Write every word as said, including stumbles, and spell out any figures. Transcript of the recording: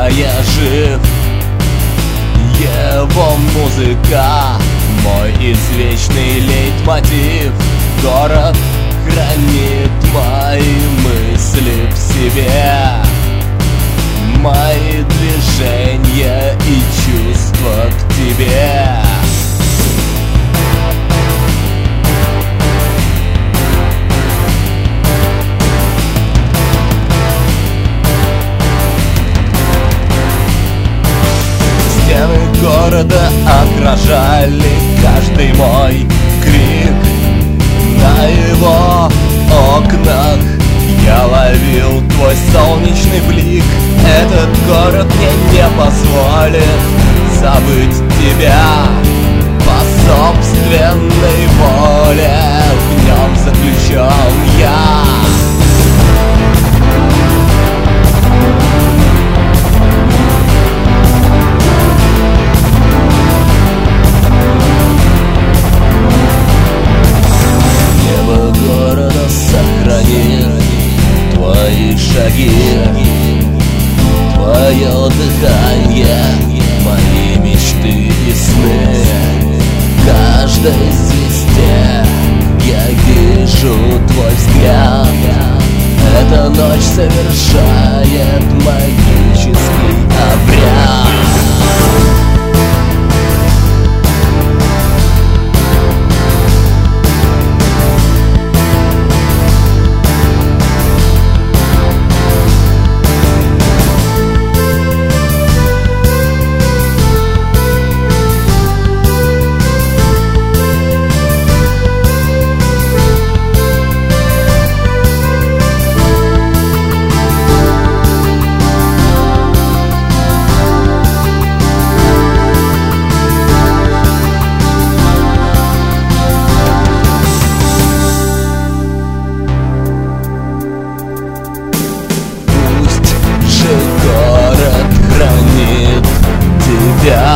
я жив. Его музыка, мой извечный лейтмотив. Город хранит мои мысли в себе, мои движения и чувства к тебе. Стены города отражали каждый мой крик. На его окнах я ловил твой солнечный блик. Этот город мне не позволит забыть тебя по собственной воле. В нем заключен я. Твои шаги, твое дыхание, мои мечты и сны. В каждой звезде я вижу твой взгляд. Эта ночь совершает магический обряд. Город хранит тебя.